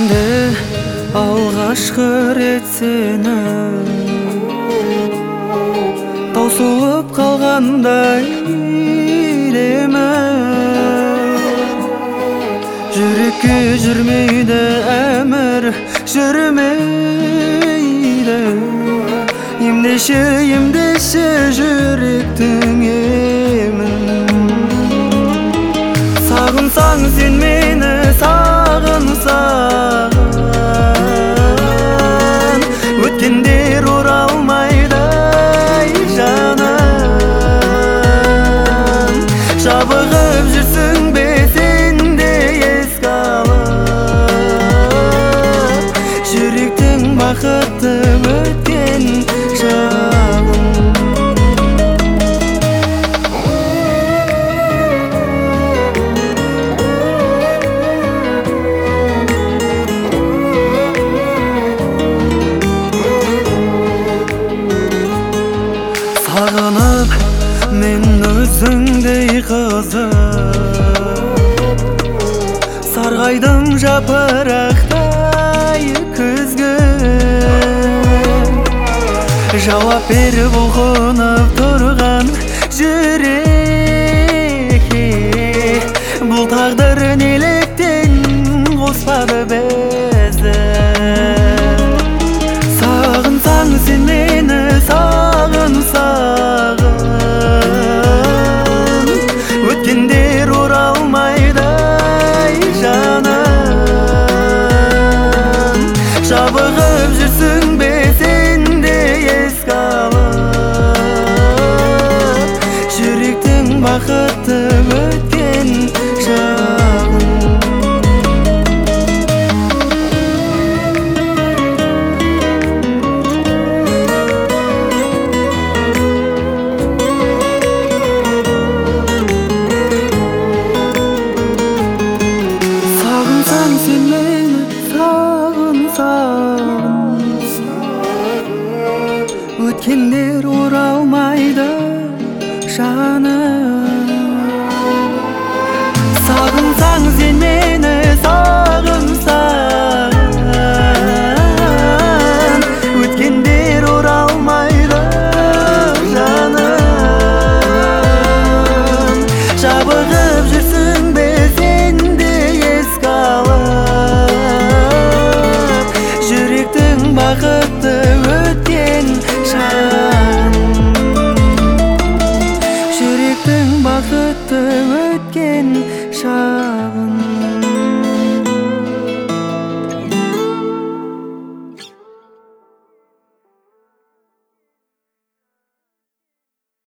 Жүрегімде алғашқы рет сені таусылып қалғандай демі жүрекке жүрмейді әмір жүрмейді емдеші жүректің емін сағынсаң сен мені сағынсаң өткендер оралмайды жаным жабығып жүрсің бе сен де еске алып жүректің бақытты өткен шағын сағынып мен өзіңдей қызып сарғайдым жапырақтай күзгі жауап бер бұлқынып тұрған жүрекке бұл тағдыр неліктен қоспады бізді сағынсаң сен мені сағын өткендер оралмайды жаным жабығып жүрсің бе сен де еске алып жүректің бақытты өткен шағын сен мені сағын өткендер оралмайды жаным сағынсаң сен мені сағынсаң өткендер оралмайды жаным жабығып жүрсің бе сен де еске алып жүректің бақытты өткен шағын жүректің бақытты өткен шағын